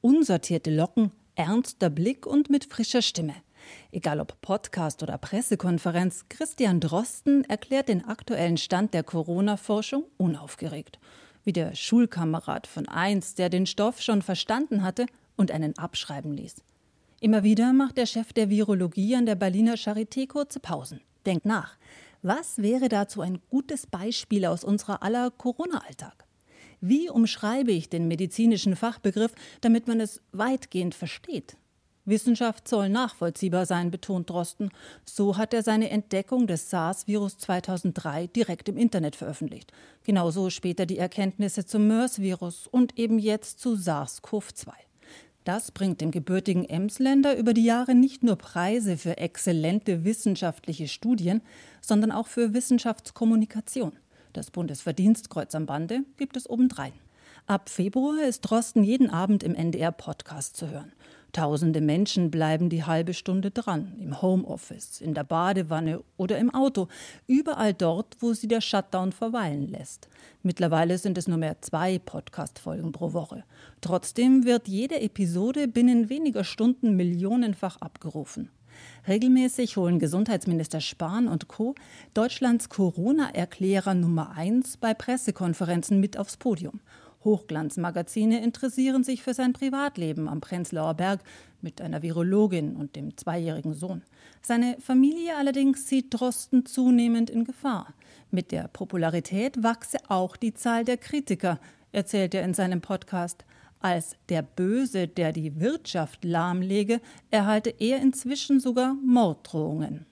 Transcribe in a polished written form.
Unsortierte Locken, ernster Blick und mit frischer Stimme. Egal ob Podcast oder Pressekonferenz, Christian Drosten erklärt den aktuellen Stand der Corona-Forschung unaufgeregt. Wie der Schulkamerad von einst, der den Stoff schon verstanden hatte und einen abschreiben ließ. Immer wieder macht der Chef der Virologie an der Berliner Charité kurze Pausen. Denkt nach. Was wäre dazu ein gutes Beispiel aus unserer aller Corona-Alltag? Wie umschreibe ich den medizinischen Fachbegriff, damit man es weitgehend versteht? Wissenschaft soll nachvollziehbar sein, betont Drosten. So hat er seine Entdeckung des SARS-Virus 2003 direkt im Internet veröffentlicht. Genauso später die Erkenntnisse zum MERS-Virus und eben jetzt zu SARS-CoV-2. Das bringt dem gebürtigen Emsländer über die Jahre nicht nur Preise für exzellente wissenschaftliche Studien, sondern auch für Wissenschaftskommunikation. Das Bundesverdienstkreuz am Bande gibt es obendrein. Ab Februar ist Drosten jeden Abend im NDR-Podcast zu hören. Tausende Menschen bleiben die halbe Stunde dran, im Homeoffice, in der Badewanne oder im Auto, überall dort, wo sie der Shutdown verweilen lässt. Mittlerweile sind es nur mehr 2 Podcast-Folgen pro Woche. Trotzdem wird jede Episode binnen weniger Stunden millionenfach abgerufen. Regelmäßig holen Gesundheitsminister Spahn und Co. Deutschlands Corona-Erklärer Nummer 1 bei Pressekonferenzen mit aufs Podium. Hochglanzmagazine interessieren sich für sein Privatleben am Prenzlauer Berg mit einer Virologin und dem 2-jährigen Sohn. Seine Familie allerdings sieht Drosten zunehmend in Gefahr. Mit der Popularität wachse auch die Zahl der Kritiker, erzählt er in seinem Podcast. Als der Böse, der die Wirtschaft lahmlege, erhalte er inzwischen sogar Morddrohungen.